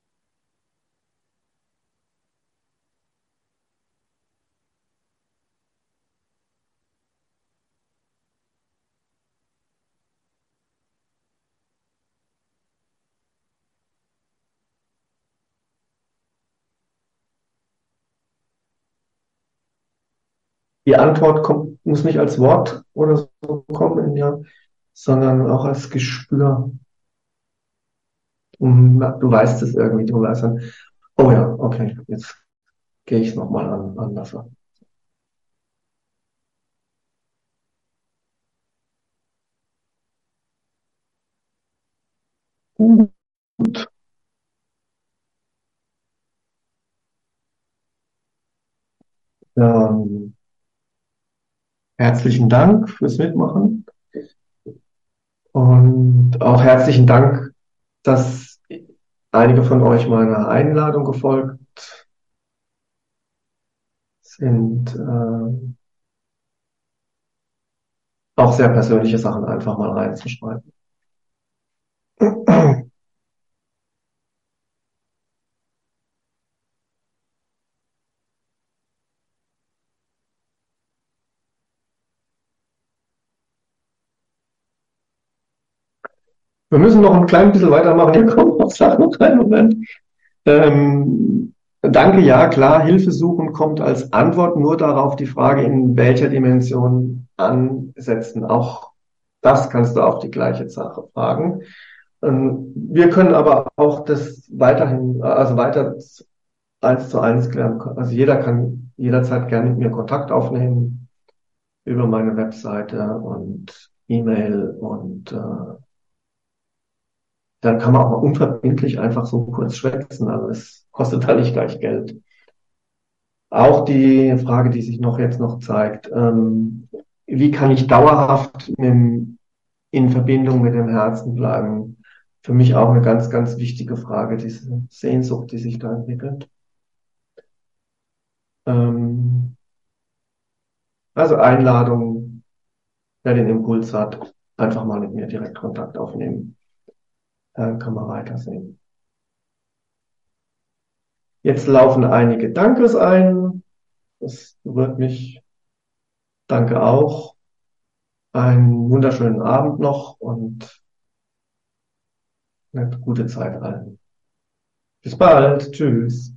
[SPEAKER 1] Die Antwort muss nicht als Wort oder so kommen in dir, sondern auch als Gespür. Du weißt es irgendwie, du weißt dann, oh ja, okay, jetzt gehe ich es nochmal anders an. Gut. Ähm, herzlichen Dank fürs Mitmachen und auch herzlichen Dank, dass einige von euch meiner Einladung gefolgt sind, auch sehr persönliche Sachen einfach mal reinzuschreiben. Wir müssen noch ein klein bisschen weitermachen. Hier kommen noch Sachen rein. Moment. Danke, ja, klar. Hilfe suchen kommt als Antwort nur darauf die Frage, in welcher Dimension ansetzen. Auch das kannst du auf die gleiche Sache fragen. Wir können aber auch das weiterhin, also weiter 1:1 klären. Also jeder kann jederzeit gerne mit mir Kontakt aufnehmen über meine Webseite und E-Mail und dann kann man auch mal unverbindlich einfach so kurz schwätzen. Also es kostet da nicht gleich Geld. Auch die Frage, die sich jetzt noch zeigt, wie kann ich dauerhaft in Verbindung mit dem Herzen bleiben? Für mich auch eine ganz, ganz wichtige Frage, diese Sehnsucht, die sich da entwickelt. Ähm, also Einladung, wer den Impuls hat, einfach mal mit mir direkt Kontakt aufnehmen. Dann kann man weitersehen. Jetzt laufen einige Dankes ein. Das berührt mich. Danke auch. Einen wunderschönen Abend noch und eine gute Zeit allen. Bis bald. Tschüss.